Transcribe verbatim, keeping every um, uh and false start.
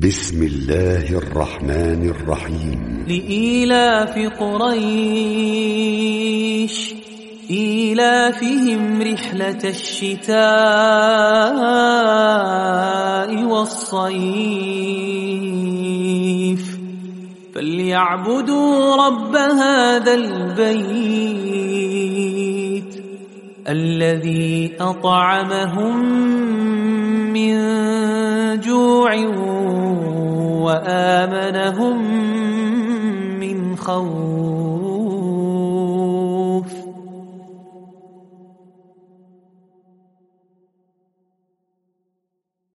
بسم الله الرحمن الرحيم. لإيلاف قريش إيلافهم رحلة الشتاء والصيف فليعبدوا رب هذا البيت الذي أطعمهم من جوع وآمنهم من خوف.